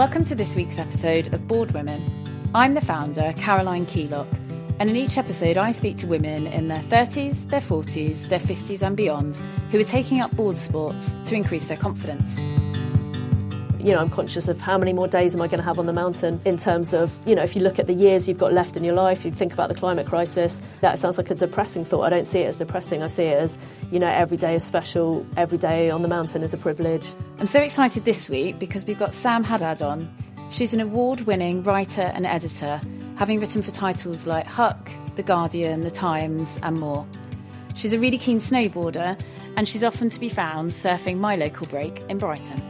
Welcome to this week's episode of Board Women. I'm the founder, Caroline Keylock, and in each episode I speak to women in their 30s, their 40s, their 50s and beyond who are taking up board sports to increase their confidence. You know, I'm conscious of how many more days am I going to have on the mountain in terms of, you know, if you look at the years you've got left in your life, you think about the climate crisis, that sounds like a depressing thought. I don't see it as depressing. I see it as, you know, every day is special, every day on the mountain is a privilege. I'm so excited this week because we've got Sam Haddad on. She's an award-winning writer and editor, having written for titles like Huck, The Guardian, The Times and more. She's a really keen snowboarder and she's often to be found surfing my local break in Brighton.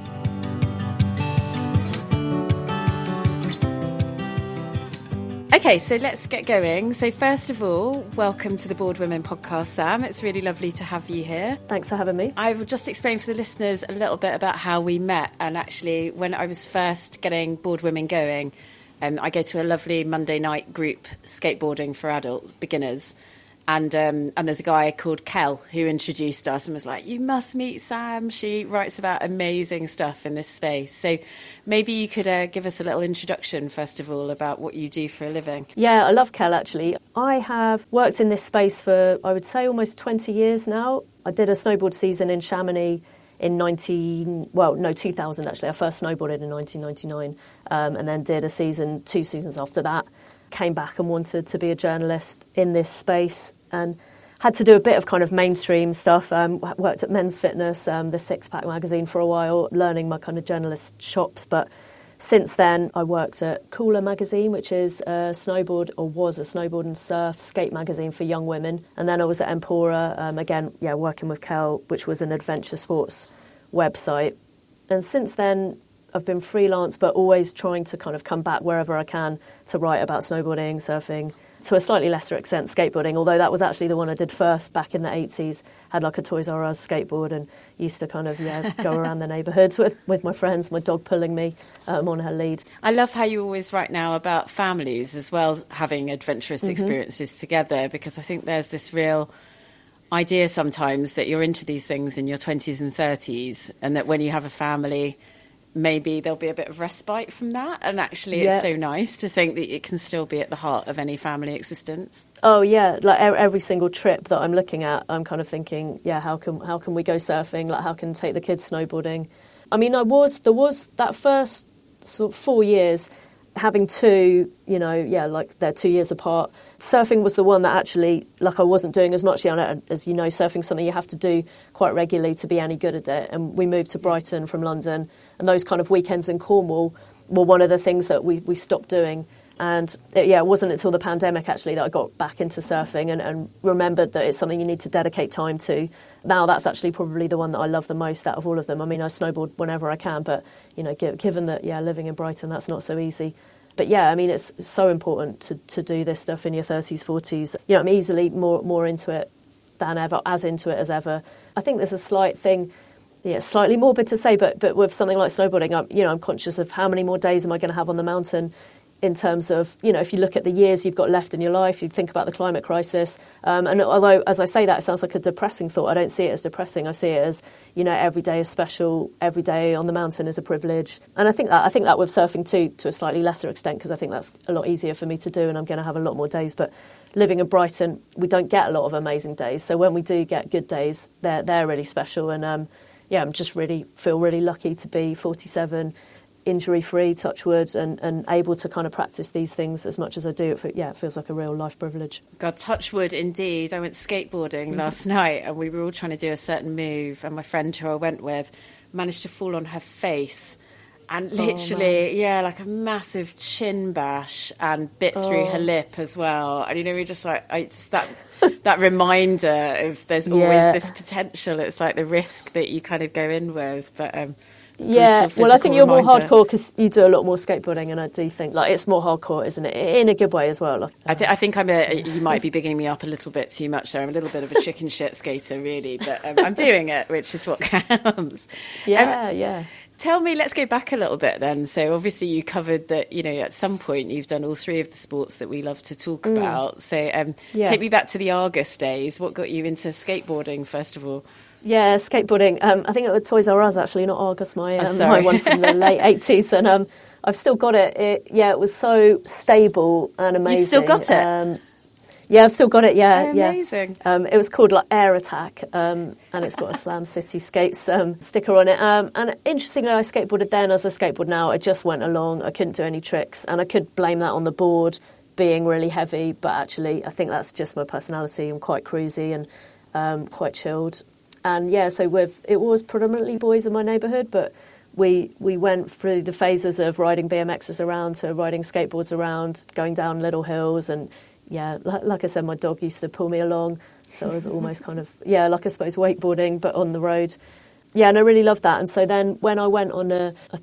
Okay, so let's get going. So first of all, welcome to the Board Women podcast, Sam. It's really lovely to have you here. Thanks for having me. I will just explain for the listeners a little bit about how we met. And actually, when I was first getting Board Women going, I go to a lovely Monday night group skateboarding for adults, beginners. And there's a guy called Kel who introduced us and was like, you must meet Sam. She writes about amazing stuff in this space. So maybe you could give us a little introduction, first of all, about what you do for a living. Yeah, I love Kel, actually. I have worked in this space for, I would say, almost 20 years now. I did a snowboard season in Chamonix in 2000, actually. I first snowboarded in 1999 and then did two seasons after that. Came back and wanted to be a journalist in this space and had to do a bit of kind of mainstream stuff. Worked at Men's Fitness, the Six Pack magazine for a while, learning my kind of journalist chops. But since then, I worked at Cooler magazine, which is was a snowboard and surf skate magazine for young women. And then I was at Empora, working with Kel, which was an adventure sports website. And since then, I've been freelance, but always trying to kind of come back wherever I can to write about snowboarding, surfing, to a slightly lesser extent skateboarding, although that was actually the one I did first back in the 80s. Had like a Toys R Us skateboard and used to kind of, go around the neighbourhood with my friends, my dog pulling me on her lead. I love how you always write now about families as well, having adventurous experiences together, because I think there's this real idea sometimes that you're into these things in your 20s and 30s and that when you have a family, maybe there'll be a bit of respite from that. And actually it's so nice to think that it can still be at the heart of any family existence. Oh, yeah. Like every single trip that I'm looking at, I'm kind of thinking, how can we go surfing? Like, how can I take the kids snowboarding? I mean, there was that first sort of 4 years having two, like they're 2 years apart. Surfing was the one that actually, like, I wasn't doing as much. As you know, surfing's something you have to do quite regularly to be any good at it. And we moved to Brighton from London, and those kind of weekends in Cornwall were one of the things that we stopped doing. And it wasn't until the pandemic, actually, that I got back into surfing and remembered that it's something you need to dedicate time to. Now that's actually probably the one that I love the most out of all of them. I mean, I snowboard whenever I can, but, given that, living in Brighton, that's not so easy. But I mean, it's so important to do this stuff in your 30s, 40s. I'm easily more into it than ever, as into it as ever. I think there's a slight thing, slightly morbid to say, but with something like snowboarding, I'm conscious of how many more days am I going to have on the mountain in terms of, if you look at the years you've got left in your life, you think about the climate crisis. And although, as I say that, it sounds like a depressing thought, I don't see it as depressing. I see it as, every day is special, every day on the mountain is a privilege. And I think that with surfing too, to a slightly lesser extent, because I think that's a lot easier for me to do and I'm going to have a lot more days. But living in Brighton, we don't get a lot of amazing days. So when we do get good days, they're really special. And I'm just feel really lucky to be 47, injury-free, touch wood, and able to kind of practice these things as much as I do. It feels like a real life privilege. God, touch wood indeed. I went skateboarding last night and we were all trying to do a certain move and my friend who I went with managed to fall on her face and literally, like a massive chin bash and bit through her lip as well. And, we just like, it's that reminder of there's always this potential. It's like the risk that you kind of go in with, but... I think you're more hardcore because you do a lot more skateboarding, and I do think it's more hardcore, isn't it? In a good way as well. I think you might be bigging me up a little bit too much there. I'm a little bit of a chicken shit skater, really, but I'm doing it, which is what counts. Tell me, let's go back a little bit then. So obviously you covered that, at some point you've done all three of the sports that we love to talk about. So take me back to the Argus days. What got you into skateboarding, first of all? Yeah, skateboarding. I think it was Toys R Us, actually, not Argos, my one from the late 80s. And I've still got it. It was so stable and amazing. You've still got it? Yeah, I've still got it, yeah. Amazing. It was called like Air Attack, and it's got a Slam City Skates sticker on it. And interestingly, I skateboarded then as I skateboard now. I just went along. I couldn't do any tricks, and I could blame that on the board being really heavy, but actually I think that's just my personality. I'm quite cruisy and quite chilled. And yeah, so it was predominantly boys in my neighbourhood, but we went through the phases of riding BMXs around to riding skateboards around, going down little hills. And yeah, like I said, my dog used to pull me along. So I was almost kind of, yeah, like I suppose wakeboarding, but on the road. Yeah, and I really loved that. And so then when I went on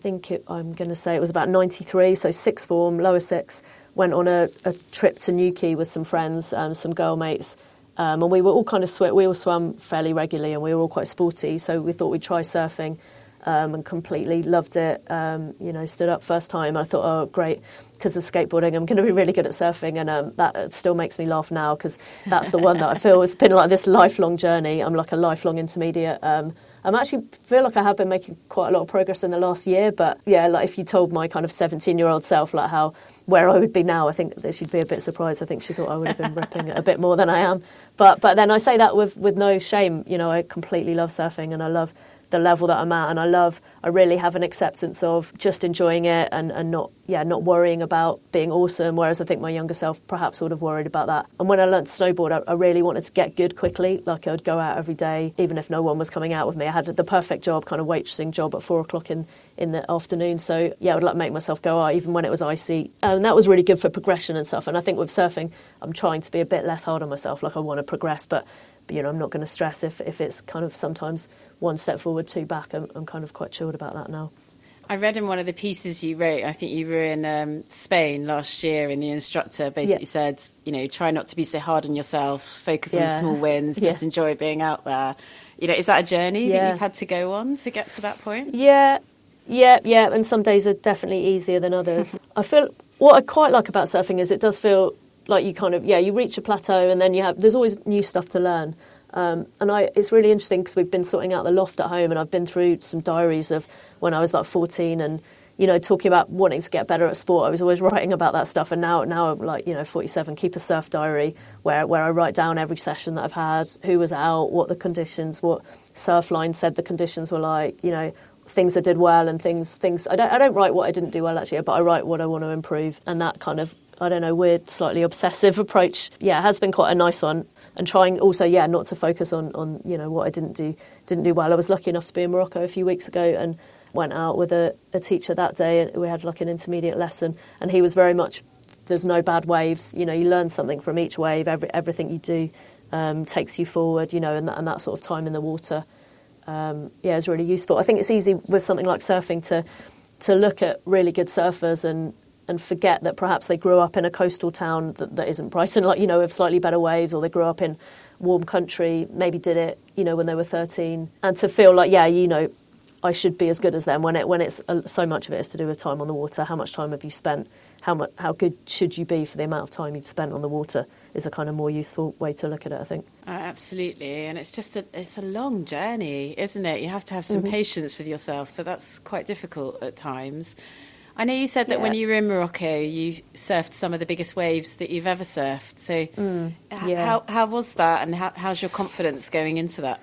I'm going to say it was about 93, so sixth form, lower six, went on a trip to Newquay with some friends, some girl mates. And we were all kind of we all swam fairly regularly, and we were all quite sporty. So we thought we'd try surfing, and completely loved it. Stood up first time. I thought, oh, great, because of skateboarding, I'm going to be really good at surfing. And that still makes me laugh now, because that's the one that I feel has been like this lifelong journey. I'm like a lifelong intermediate. I actually feel like I have been making quite a lot of progress in the last year. But yeah, like if you told my kind of 17-year-old self like where I would be now, I think that she'd be a bit surprised. I think she thought I would have been ripping it a bit more than I am. But then I say that with no shame. You know, I completely love surfing, and I love the level that I'm at, and I really have an acceptance of just enjoying it and not worrying about being awesome, whereas I think my younger self perhaps would have worried about that. And when I learnt to snowboard, I really wanted to get good quickly. Like I'd go out every day, even if no one was coming out with me. I had the perfect job, kind of waitressing job at 4:00 in the afternoon. So yeah, I would like make myself go out even when it was icy. And that was really good for progression and stuff. And I think with surfing, I'm trying to be a bit less hard on myself. Like I want to progress, but I'm not going to stress if it's kind of sometimes one step forward, two back. I'm kind of quite chilled about that now. I read in one of the pieces you wrote, I think you were in Spain last year, and the instructor basically said, try not to be so hard on yourself, focus on the small wins, just enjoy being out there. Is that a journey that you've had to go on to get to that point? Yeah, and some days are definitely easier than others. I feel what I quite like about surfing is it does feel like you kind of, you reach a plateau, and then there's always new stuff to learn. It's really interesting because we've been sorting out the loft at home, and I've been through some diaries of when I was like 14 and, talking about wanting to get better at sport. I was always writing about that stuff. And now I'm like, 47, keep a surf diary where I write down every session that I've had, who was out, what the conditions, what Surfline said the conditions were like, things I did well and things. I don't write what I didn't do well actually, but I write what I want to improve. And that kind of, I don't know, weird, slightly obsessive approach, has been quite a nice one. And trying also, not to focus on what I didn't do well. I was lucky enough to be in Morocco a few weeks ago and went out with a teacher that day, and we had like an intermediate lesson, and he was very much, there's no bad waves. You learn something from each wave. Everything you do takes you forward. And that sort of time in the water, is really useful. I think it's easy with something like surfing to look at really good surfers and forget that perhaps they grew up in a coastal town that isn't Brighton, with slightly better waves, or they grew up in warm country, maybe did it, when they were 13, and to feel like, I should be as good as them when it's so much of it is to do with time on the water. How much time have you spent? How good should you be for the amount of time you've spent on the water is a kind of more useful way to look at it, I think. Absolutely, and it's just it's a long journey, isn't it? You have to have some patience with yourself, but that's quite difficult at times. I know you said that when you were in Morocco, you surfed some of the biggest waves that you've ever surfed. So how was that, and how's your confidence going into that?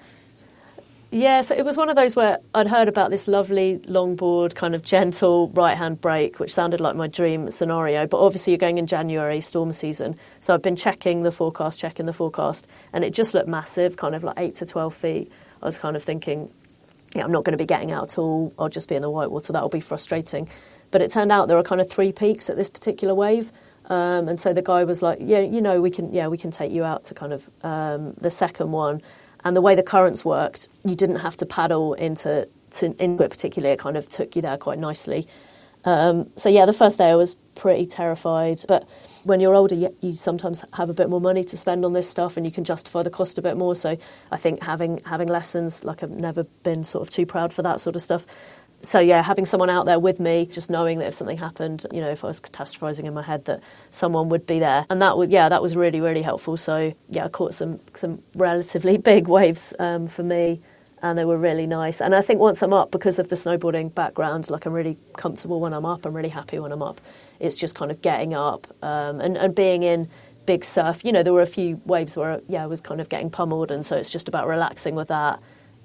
Yeah, so it was one of those where I'd heard about this lovely longboard, kind of gentle right-hand break, which sounded like my dream scenario. But obviously you're going in January, storm season. So I've been checking the forecast, and it just looked massive, kind of like 8 to 12 feet. I was kind of thinking, I'm not going to be getting out at all. I'll just be in the whitewater. That'll be frustrating. But it turned out there were kind of 3 peaks at this particular wave. And so the guy was like, we can take you out to kind of the second one. And the way the currents worked, you didn't have to paddle into it particularly. It kind of took you there quite nicely. The first day I was pretty terrified. But when you're older, you sometimes have a bit more money to spend on this stuff, and you can justify the cost a bit more. So I think having lessons, like I've never been sort of too proud for that sort of stuff. So, having someone out there with me, just knowing that if something happened, if I was catastrophizing in my head, that someone would be there. And that was really, really helpful. So, I caught some relatively big waves for me. and they were really nice. And I think once I'm up, because of the snowboarding background, like I'm really comfortable when I'm up. I'm really happy when I'm up. It's just kind of getting up and being in big surf. You know, there were a few waves where, I was kind of getting pummeled, and so it's just about relaxing with that.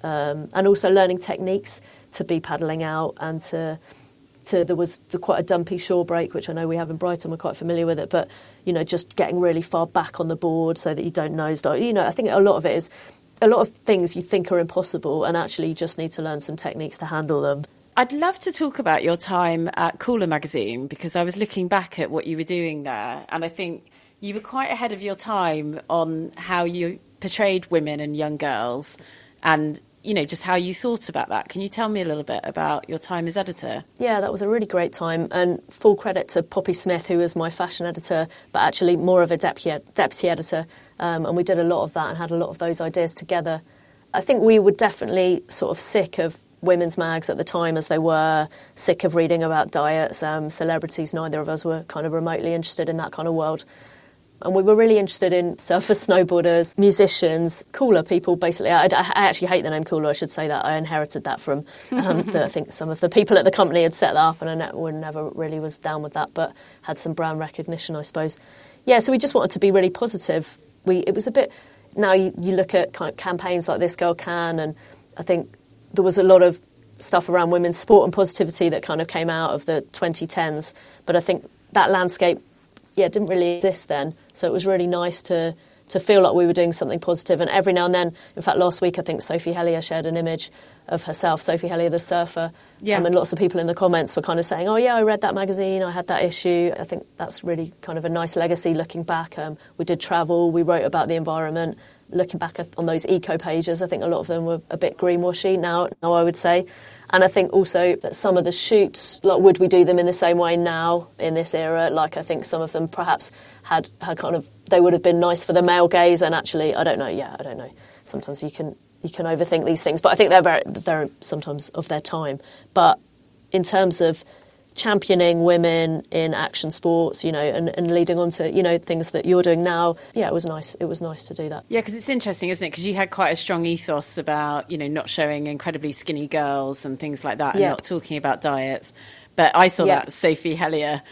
And also learning techniques to be paddling out and to there was quite a dumpy shore break, which I know we have in Brighton. We're quite familiar with it, but, you know, just getting really far back on the board so that you don't nosedive. You know, I think a lot of it is a lot of things you think are impossible, and actually you just need to learn some techniques to handle them. I'd love to talk about your time at Cooler magazine, because I was looking back at what you were doing there, and I think you were quite ahead of your time on how you portrayed women and young girls, and, you know, just how you thought about that. Can you tell me a little bit about your time as editor? Yeah, that was a really great time, and full credit to Poppy Smith, who was my fashion editor, but actually more of a deputy editor, and we did a lot of that and had a lot of those ideas together. I think we were definitely sort of sick of women's mags at the time as they were, sick of reading about diets, celebrities. Neither of us were kind of remotely interested in that kind of world. And we were really interested in surfers, snowboarders, musicians, cooler people, basically. I actually hate the name Cooler, I should say that. I inherited that from, I think some of the people at the company had set that up, and I never really was down with that, but had some brand recognition, I suppose. Yeah, so we just wanted to be really positive. It was a bit... Now you look at kind of campaigns like This Girl Can, and I think there was a lot of stuff around women's sport and positivity that kind of came out of the 2010s, but I think that landscape didn't really exist then. So it was really nice to feel like we were doing something positive. And every now and then, in fact, last week, I think Sophie Hellier shared an image of herself, Sophie Hellier, the surfer. Yeah. And lots of people in the comments were kind of saying, oh, yeah, I read that magazine, I had that issue. I think that's really kind of a nice legacy looking back. We did travel, we wrote about the environment. Looking back on those eco pages, I think a lot of them were a bit greenwashy now I would say. And I think also that some of the shoots, like, would we do them in the same way now in this era? Like, I think some of them perhaps had kind of, they would have been nice for the male gaze, and actually, I don't know. Sometimes you can overthink these things, but I think they're sometimes of their time. But in terms of championing women in action sports, you know, and leading on to, you know, things that you're doing now. Yeah, it was nice. It was nice to do that. Yeah, because it's interesting, isn't it? Because you had quite a strong ethos about, you know, not showing incredibly skinny girls and things like that, and not talking about diets. But I saw that Sophie Hellier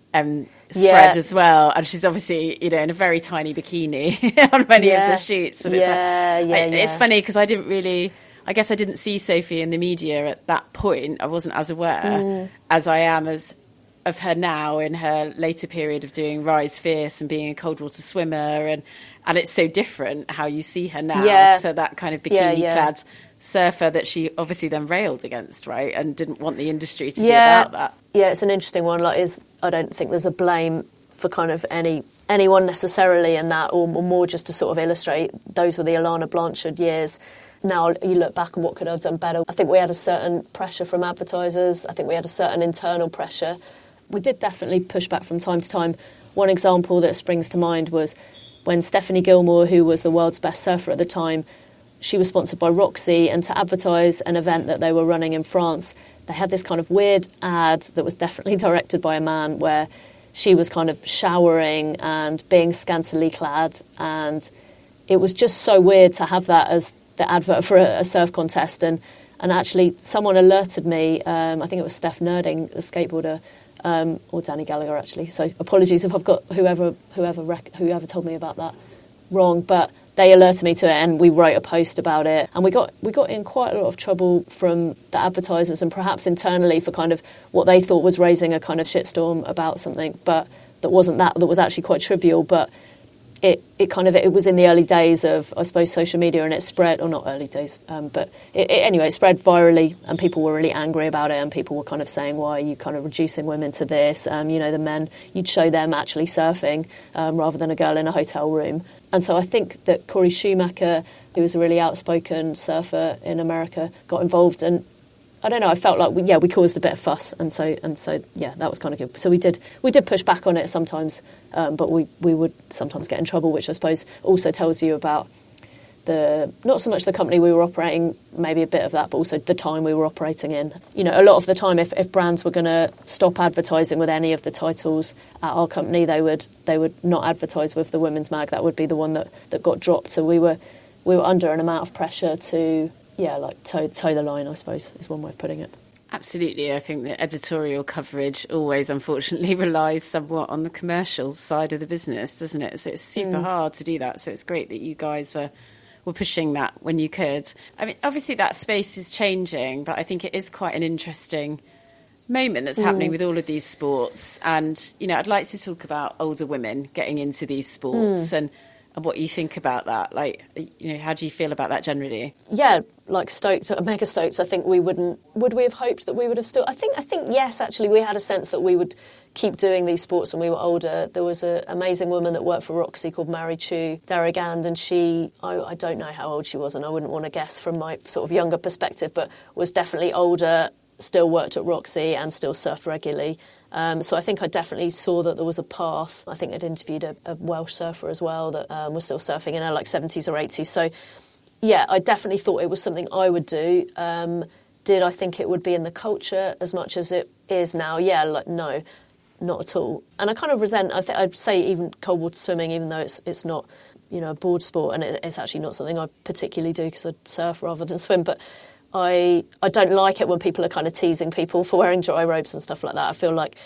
spread as well, and she's obviously, you know, in a very tiny bikini on many of the shoots. And it's funny because I guess I didn't see Sophie in the media at that point. I wasn't as aware as I am of her now in her later period of doing Rise Fierce and being a cold water swimmer. And it's so different how you see her now to that kind of bikini-clad surfer that she obviously then railed against, right? And didn't want the industry to be about that. Yeah, it's an interesting one. I don't think there's a blame for kind of anyone necessarily in that, or more just to sort of illustrate those were the Alana Blanchard years. Now you look back and what could I have done better? I think we had a certain pressure from advertisers. I think we had a certain internal pressure. We did definitely push back from time to time. One example that springs to mind was when Stephanie Gilmore, who was the world's best surfer at the time, she was sponsored by Roxy, and to advertise an event that they were running in France, they had this kind of weird ad that was definitely directed by a man where she was kind of showering and being scantily clad, and it was just so weird to have that as the advert for a surf contest. And actually someone alerted me, I think it was Steph Nerding, the skateboarder, or Danny Gallagher actually, so apologies if I've got whoever told me about that wrong, but they alerted me to it and we wrote a post about it, and we got in quite a lot of trouble from the advertisers and perhaps internally for kind of what they thought was raising a kind of shitstorm about something, but that was actually quite trivial. But it was in the early days of, I suppose, social media, and it spread, or not early days, but it spread virally, and people were really angry about it, and people were kind of saying, why are you kind of reducing women to this? You know, the men, you'd show them actually surfing rather than a girl in a hotel room. And so I think that Corey Schumacher, who was a really outspoken surfer in America, got involved, and I don't know, I felt like we caused a bit of fuss, and so that was kind of good. So we did push back on it sometimes, but we would sometimes get in trouble, which I suppose also tells you about not so much the company we were operating, maybe a bit of that, but also the time we were operating in. You know, a lot of the time, if brands were going to stop advertising with any of the titles at our company, they would not advertise with the women's mag. That would be the one that got dropped. So we were under an amount of pressure to like toe the line, I suppose, is one way of putting it. Absolutely. I think the editorial coverage always, unfortunately, relies somewhat on the commercial side of the business, doesn't it? So it's super hard to do that. So it's great that you guys were pushing that when you could. I mean, obviously that space is changing, but I think it is quite an interesting moment that's happening with all of these sports. And, you know, I'd like to talk about older women getting into these sports and what you think about that. Like, you know, how do you feel about that generally? Yeah, like stoked, mega stoked. I think would we have hoped that we would have still, I think yes, actually, we had a sense that we would keep doing these sports when we were older. There was an amazing woman that worked for Roxy called Mary Chu Darragand, and she, I don't know how old she was, and I wouldn't want to guess from my sort of younger perspective, but was definitely older, still worked at Roxy and still surfed regularly. So I think I definitely saw that there was a path. I think I'd interviewed a Welsh surfer as well that was still surfing in her like 70s or 80s. So, yeah, I definitely thought it was something I would do. Did I think it would be in the culture as much as it is now? Yeah, like, no, not at all. And I kind of resent, I'd say even cold water swimming, even though it's not, you know, a board sport, and it's actually not something I particularly do because I surf rather than swim, but I don't like it when people are kind of teasing people for wearing dry robes and stuff like that. I feel like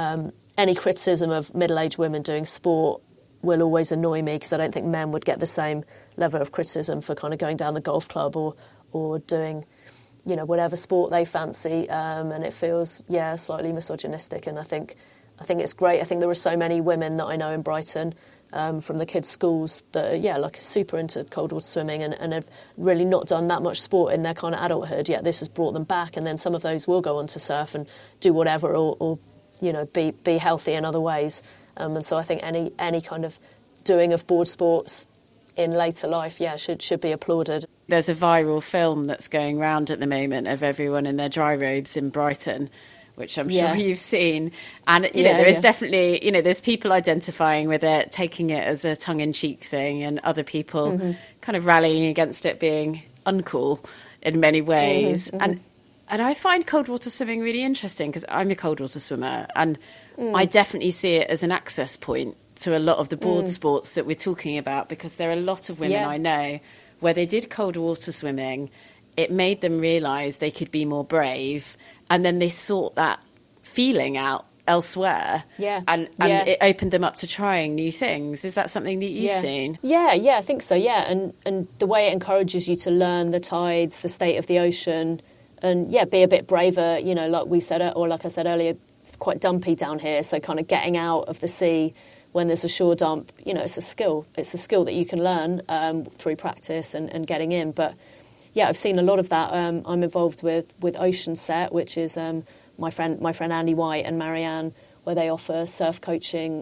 any criticism of middle-aged women doing sport will always annoy me because I don't think men would get the same level of criticism for kind of going down the golf club or doing, you know, whatever sport they fancy. And it feels, yeah, slightly misogynistic. And I think it's great. I think there are so many women that I know in Brighton from the kids' schools that are, yeah, like super into cold water swimming and have really not done that much sport in their kind of adulthood, yet this has brought them back, and then some of those will go on to surf and do whatever or you know, be healthy in other ways. And so I think any kind of doing of board sports in later life, yeah, should be applauded. There's a viral film that's going round at the moment of everyone in their dry robes in Brighton, which I'm sure you've seen. And, you know, there is definitely, you know, there's people identifying with it, taking it as a tongue-in-cheek thing, and other people kind of rallying against it being uncool in many ways. And I find cold water swimming really interesting because I'm a cold water swimmer, and I definitely see it as an access point to a lot of the board sports that we're talking about, because there are a lot of women I know where they did cold water swimming, it made them realise they could be more brave, and then they sought that feeling out elsewhere. And it opened them up to trying new things. Is that something that you've seen? Yeah, I think so, yeah. And the way it encourages you to learn the tides, the state of the ocean, and, yeah, be a bit braver, you know, like I said earlier, it's quite dumpy down here, so kind of getting out of the sea when there's a shore dump, you know, it's a skill. It's a skill that you can learn through practice and getting in. But, yeah, I've seen a lot of that. I'm involved with Ocean Set, which is my friend Andy White and Marianne, where they offer surf coaching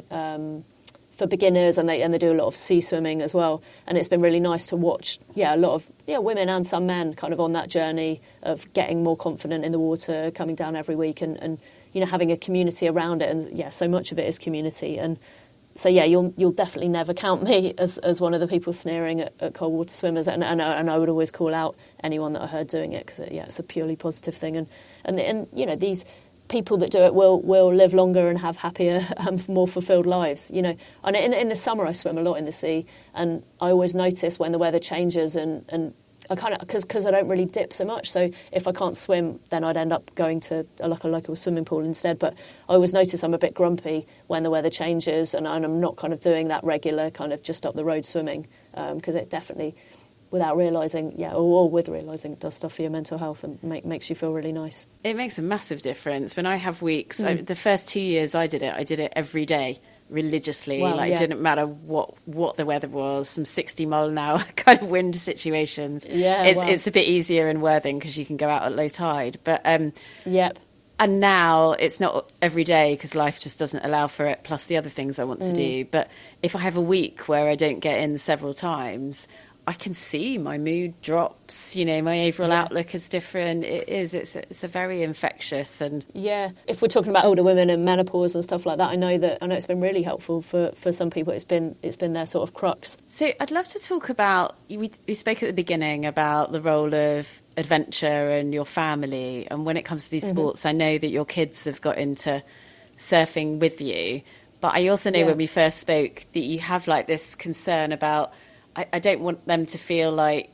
for beginners, and they do a lot of sea swimming as well. And it's been really nice to watch, a lot of women and some men kind of on that journey of getting more confident in the water, coming down every week and you know, having a community around it. And, so much of it is community. And so, you'll definitely never count me as one of the people sneering at cold water swimmers. And I would always call out anyone that I heard doing it because, it's a purely positive thing. And you know, these people that do it will live longer and have happier, more fulfilled lives. You know, and in the summer I swim a lot in the sea, and I always notice when the weather changes and I kind of because I don't really dip so much. So if I can't swim, then I'd end up going to a local swimming pool instead. But I always notice I'm a bit grumpy when the weather changes, and I'm not kind of doing that regular kind of just up the road swimming because it definitely, without realising, or with realising, it does stuff for your mental health and makes you feel really nice. It makes a massive difference. When I have weeks, the first 2 years I did it every day, religiously. It didn't matter what the weather was, some 60-mile-an-hour kind of wind situations. It's a bit easier in Worthing because you can go out at low tide. But and now it's not every day because life just doesn't allow for it, plus the other things I want to do. But if I have a week where I don't get in several times, I can see my mood drops, you know, my overall outlook is different. It's a very infectious and... Yeah, if we're talking about older women and menopause and stuff like that, I know it's been really helpful for some people. It's been their sort of crux. So I'd love to talk about, we spoke at the beginning about the role of adventure and your family. And when it comes to these sports, I know that your kids have got into surfing with you. But I also know when we first spoke that you have like this concern about... I don't want them to feel like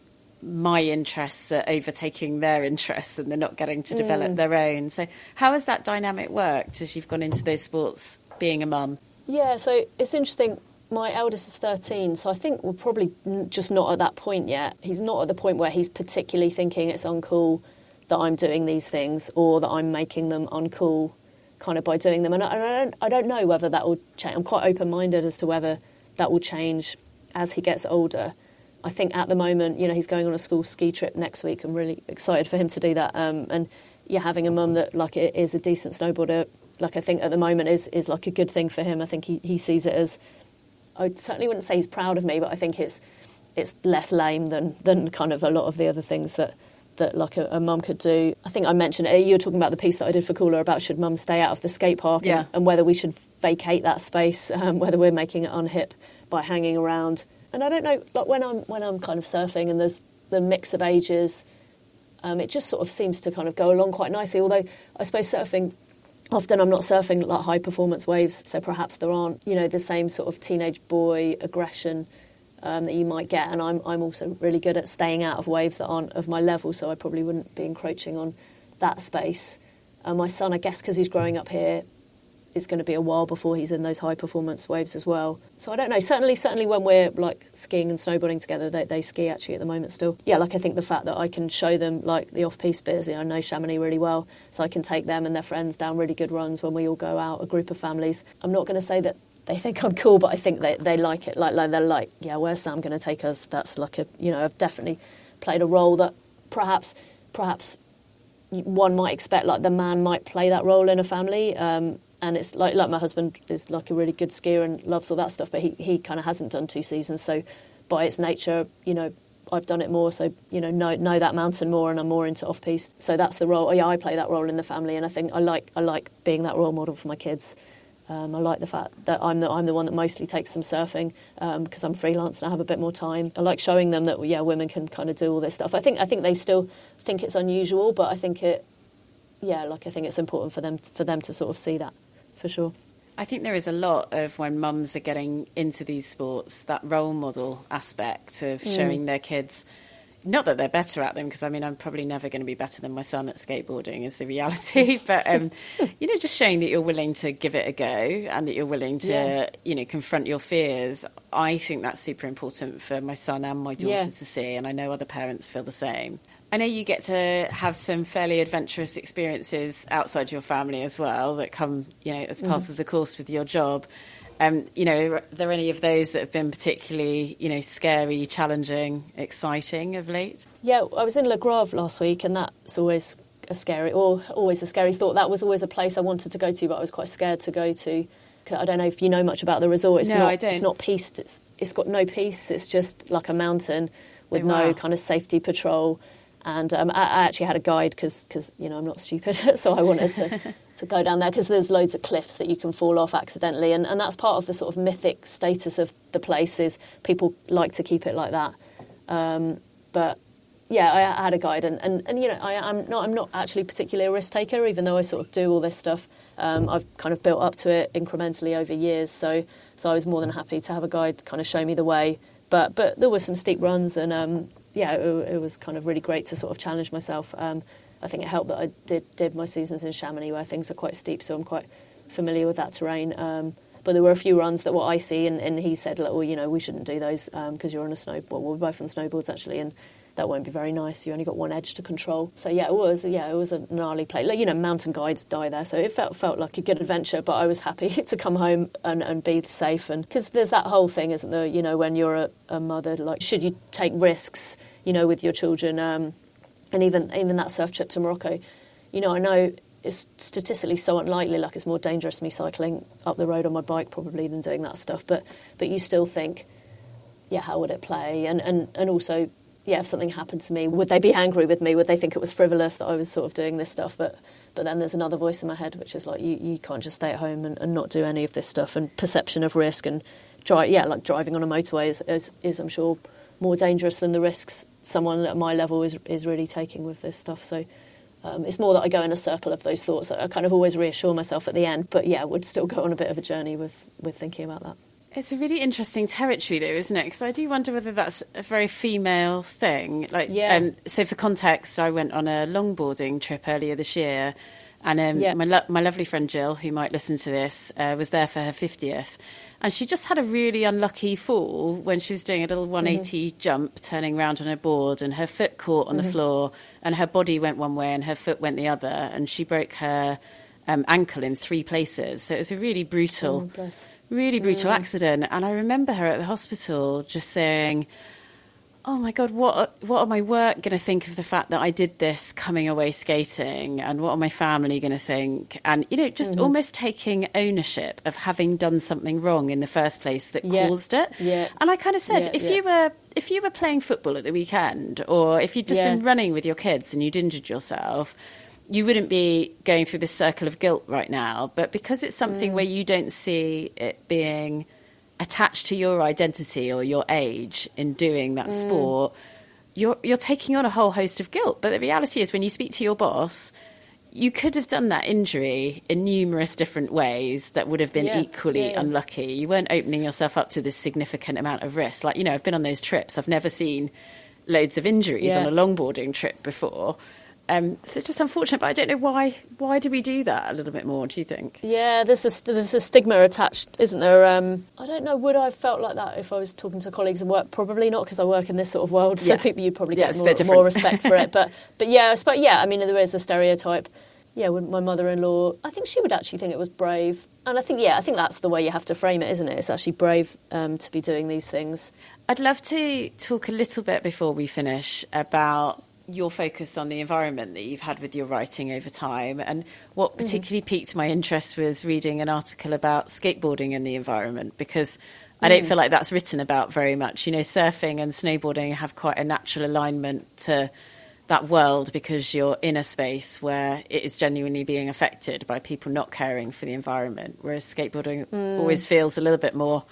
my interests are overtaking their interests and they're not getting to develop their own. So how has that dynamic worked as you've gone into those sports being a mum? Yeah, so it's interesting. My eldest is 13, so I think we're probably just not at that point yet. He's not at the point where he's particularly thinking it's uncool that I'm doing these things or that I'm making them uncool kind of by doing them. And I don't know whether that will change. I'm quite open-minded as to whether that will change as he gets older. I think at the moment, you know, he's going on a school ski trip next week. I'm really excited for him to do that. And yeah, having a mum that like is a decent snowboarder, like I think at the moment is like a good thing for him. I think he sees it as, I certainly wouldn't say he's proud of me, but I think it's less lame than kind of a lot of the other things that like a mum could do. I think I mentioned it. You were talking about the piece that I did for Cooler about should mum stay out of the skate park and whether we should vacate that space, whether we're making it unhip by hanging around. And I don't know, like when I'm kind of surfing and there's the mix of ages, it just sort of seems to kind of go along quite nicely. Although I suppose surfing, often I'm not surfing like high performance waves, so perhaps there aren't, you know, the same sort of teenage boy aggression that you might get. And I'm also really good at staying out of waves that aren't of my level, so I probably wouldn't be encroaching on that space. My son, I guess, because he's growing up here, it's going to be a while before he's in those high performance waves as well. So I don't know. Certainly when we're like skiing and snowboarding together, they ski actually at the moment still. Yeah, like I think the fact that I can show them like the off-piste bits, you know, I know Chamonix really well, so I can take them and their friends down really good runs when we all go out, a group of families. I'm not going to say that they think I'm cool, but I think they like it. Like they're like, yeah, where's Sam going to take us? That's like a, you know, I've definitely played a role that perhaps one might expect, like the man might play that role in a family. And it's like my husband is like a really good skier and loves all that stuff, but he kind of hasn't done 2 seasons. So by its nature, you know, I've done it more. So, you know that mountain more, and I'm more into off-piste. So that's the role. Yeah, I play that role in the family, and I think I like being that role model for my kids. I like the fact that I'm the one that mostly takes them surfing because I'm freelance and I have a bit more time. I like showing them that women can kind of do all this stuff. I think they still think it's unusual, but I think I think it's important for them to sort of see that. For sure. I think there is a lot of when mums are getting into these sports, that role model aspect of showing their kids, not that they're better at them, because I mean, I'm probably never going to be better than my son at skateboarding is the reality, but, you know, just showing that you're willing to give it a go and that you're willing to, you know, confront your fears. I think that's super important for my son and my daughter to see, and I know other parents feel the same. I know you get to have some fairly adventurous experiences outside your family as well that come, you know, as part of the course with your job. You know, are there any of those that have been particularly, you know, scary, challenging, exciting of late? Yeah, I was in Le Grave last week, and that's always a scary thought. That was always a place I wanted to go to, but I was quite scared to go to. I don't know if you know much about the resort. I don't. It's not piste. It's got no piste. It's just like a mountain with no kind of safety patrol. And I actually had a guide because you know, I'm not stupid, so I wanted to go down there because there's loads of cliffs that you can fall off accidentally, and that's part of the sort of mythic status of the place is people like to keep it like that. But yeah, I had a guide, and you know, I'm not actually particularly a risk taker, even though I sort of do all this stuff. I've kind of built up to it incrementally over years, so I was more than happy to have a guide kind of show me the way. But there were some steep runs, and it was kind of really great to sort of challenge myself. I think it helped that I did my seasons in Chamonix where things are quite steep, so I'm quite familiar with that terrain. But there were a few runs that were icy, and he said, well, you know, we shouldn't do those because you're on a snowboard. Well, we're both on snowboards, actually, and that won't be very nice. You only got one edge to control. So, it was a gnarly place. Like, you know, mountain guides die there, so it felt like a good adventure, but I was happy to come home and be safe. And because there's that whole thing, isn't there, you know, when you're a mother, like, should you take risks, you know, with your children? And even that surf trip to Morocco, you know, I know it's statistically so unlikely, like it's more dangerous me cycling up the road on my bike probably than doing that stuff, but you still think, how would it play? And also, if something happened to me, would they be angry with me? Would they think it was frivolous that I was sort of doing this stuff? But then there's another voice in my head which is like, you can't just stay at home and not do any of this stuff. And perception of risk and like driving on a motorway is I'm sure more dangerous than the risks someone at my level is really taking with this stuff. So it's more that I go in a circle of those thoughts. I kind of always reassure myself at the end, but would still go on a bit of a journey with thinking about that. It's a really interesting territory, though, isn't it? Because I do wonder whether that's a very female thing. Like, Yeah. So for context, I went on a longboarding trip earlier this year, and Yeah. my lovely friend Jill, who might listen to this, was there for her 50th, and she just had a really unlucky fall when she was doing a little 180 jump, turning around on her board, and her foot caught on the floor, and her body went one way and her foot went the other, and she broke her ankle in 3 places. So it was a really brutal. Oh, bless. Really brutal accident. And I remember her at the hospital just saying, oh my God, what are my work going to think of the fact that I did this coming away skating? And what are my family going to think? And, just almost taking ownership of having done something wrong in the first place that caused it. Yeah. And I kind of said, if you were playing football at the weekend, or if you'd just been running with your kids and you'd injured yourself, you wouldn't be going through this circle of guilt right now. But because it's something where you don't see it being attached to your identity or your age in doing that sport, you're taking on a whole host of guilt. But the reality is, when you speak to your boss, you could have done that injury in numerous different ways that would have been equally unlucky. You weren't opening yourself up to this significant amount of risk. Like, I've been on those trips. I've never seen loads of injuries on a longboarding trip before. So it's just unfortunate, but I don't know why. Why do we do that a little bit more, do you think? Yeah, there's a stigma attached, isn't there? I don't know, would I have felt like that if I was talking to colleagues at work? Probably not, because I work in this sort of world, so people, you'd probably get more respect for it. But yeah, I mean, there is a stereotype. Yeah, with my mother-in-law, I think she would actually think it was brave. And I think that's the way you have to frame it, isn't it? It's actually brave to be doing these things. I'd love to talk a little bit before we finish about your focus on the environment that you've had with your writing over time. And what particularly piqued my interest was reading an article about skateboarding and the environment, because I don't feel like that's written about very much. Surfing and snowboarding have quite a natural alignment to that world, because you're in a space where it is genuinely being affected by people not caring for the environment, whereas skateboarding always feels a little bit more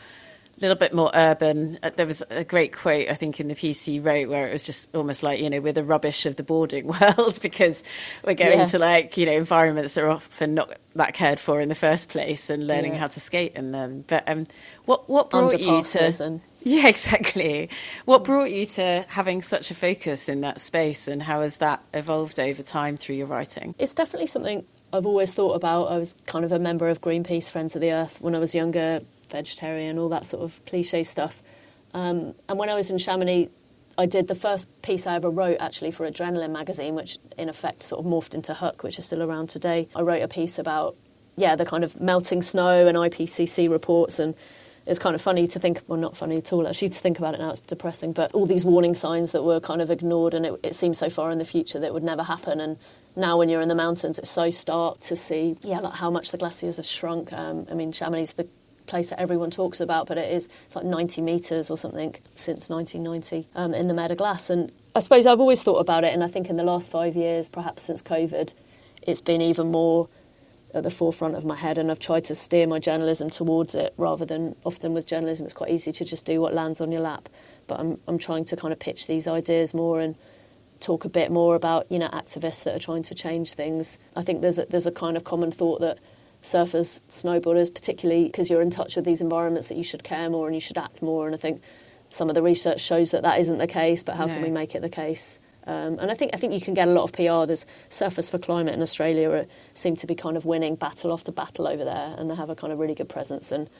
urban. There was a great quote, I think, in the piece you wrote, where it was just almost like, we're the rubbish of the boarding world, because we're going to environments that are often not that cared for in the first place, and learning how to skate in them. But what brought you to... Yeah, exactly. What brought you to having such a focus in that space, and how has that evolved over time through your writing? It's definitely something I've always thought about. I was kind of a member of Greenpeace, Friends of the Earth, when I was younger, vegetarian, all that sort of cliche stuff. And when I was in Chamonix, I did the first piece I ever wrote, actually, for Adrenaline magazine, which in effect sort of morphed into Hook, which is still around today. I wrote a piece about, the kind of melting snow and IPCC reports, and it's kind of funny to think, well, not funny at all, actually, to think about it now, it's depressing, but all these warning signs that were kind of ignored, and it seemed so far in the future that it would never happen. And now when you're in the mountains, it's so stark to see, like how much the glaciers have shrunk. I mean, Chamonix is the place that everyone talks about, but it's like 90 metres or something since 1990 in the Mer de Glace. And I suppose I've always thought about it, and I think in the last 5 years, perhaps since COVID, it's been even more at the forefront of my head, and I've tried to steer my journalism towards it, rather than, often with journalism it's quite easy to just do what lands on your lap, but I'm trying to kind of pitch these ideas more and talk a bit more about activists that are trying to change things. I think there's a kind of common thought that surfers, snowboarders, particularly because you're in touch with these environments, that you should care more and you should act more, and I think some of the research shows that isn't the case, but how can we make it the case? And I think you can get a lot of PR. There's Surfers for Climate in Australia seem to be kind of winning battle after battle over there, and they have a kind of really good presence. And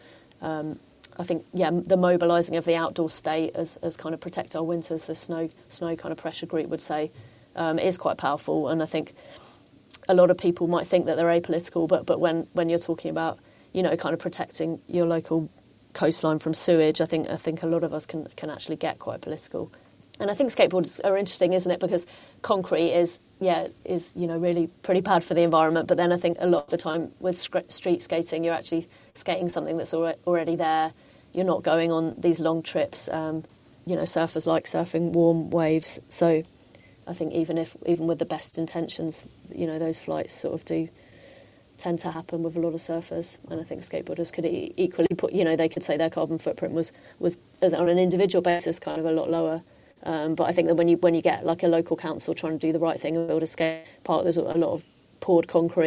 I think, the mobilising of the outdoor state as kind of protect our winters, the snow kind of pressure group would say, is quite powerful. And I think a lot of people might think that they're apolitical, but when you're talking about, kind of protecting your local coastline from sewage, I think a lot of us can actually get quite political. And I think skateboards are interesting, isn't it? Because concrete is really pretty bad for the environment. But then I think a lot of the time with street skating, you're actually skating something that's already there. You're not going on these long trips. Surfers like surfing warm waves. So I think even with the best intentions, those flights sort of do tend to happen with a lot of surfers. And I think skateboarders could equally put, they could say their carbon footprint was on an individual basis kind of a lot lower. But I think that when you get like a local council trying to do the right thing and build a skate park, there's a lot of poured concrete,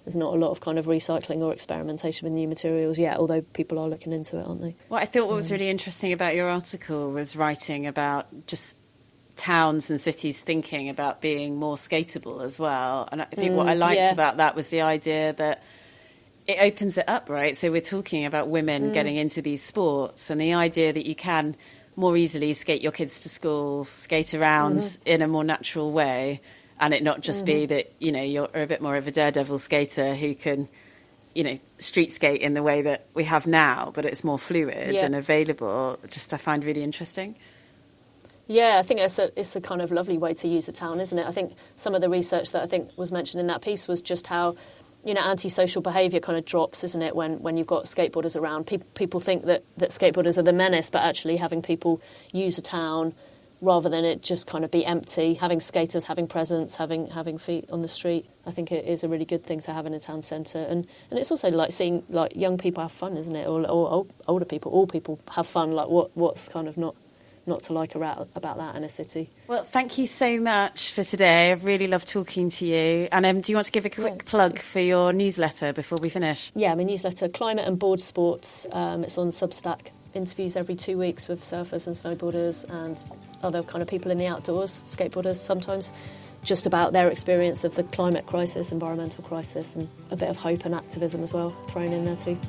there's not a lot of kind of recycling or experimentation with new materials yet, although people are looking into it, aren't they? Well, I thought what was really interesting about your article was writing about just towns and cities thinking about being more skatable as well. And I think what I liked about that was the idea that it opens it up, right? So we're talking about women getting into these sports, and the idea that you can more easily skate your kids to school, skate around in a more natural way, and it not just be that, you know, you're a bit more of a daredevil skater who can, you know, street skate in the way that we have now, but it's more fluid and available. Just I find really interesting. Yeah, I think it's a kind of lovely way to use a town, isn't it? I think some of the research that I think was mentioned in that piece was just how, you know, antisocial behaviour kind of drops, isn't it, when you've got skateboarders around. People think that skateboarders are the menace, but actually having people use a town rather than it just kind of be empty, having skaters, having presence, having feet on the street, I think it is a really good thing to have in a town centre. And it's also like seeing like young people have fun, isn't it? Or older people, all people have fun. Like what's kind of not to like about that in a city. Well, thank you so much for today. I've really loved talking to you. And do you want to give a quick plug for your newsletter before we finish? Yeah, my newsletter, Climate and Board Sports. It's on Substack. Interviews every 2 weeks with surfers and snowboarders and other kind of people in the outdoors, skateboarders sometimes, just about their experience of the climate crisis, environmental crisis, and a bit of hope and activism as well thrown in there too.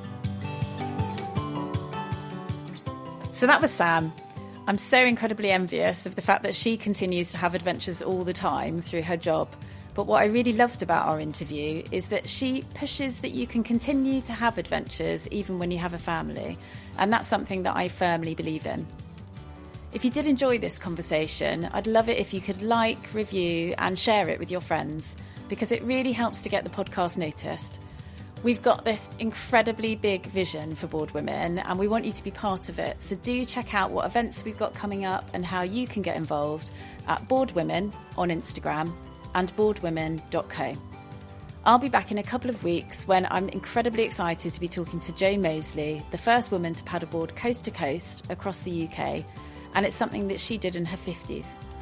So that was Sam. I'm so incredibly envious of the fact that she continues to have adventures all the time through her job. But what I really loved about our interview is that she pushes that you can continue to have adventures even when you have a family. And that's something that I firmly believe in. If you did enjoy this conversation, I'd love it if you could like, review and share it with your friends, because it really helps to get the podcast noticed. We've got this incredibly big vision for Board Women and we want you to be part of it. So do check out what events we've got coming up and how you can get involved at Board Women on Instagram and boardwomen.co. I'll be back in a couple of weeks when I'm incredibly excited to be talking to Jo Mosley, the first woman to paddleboard coast to coast across the UK, and it's something that she did in her 50s.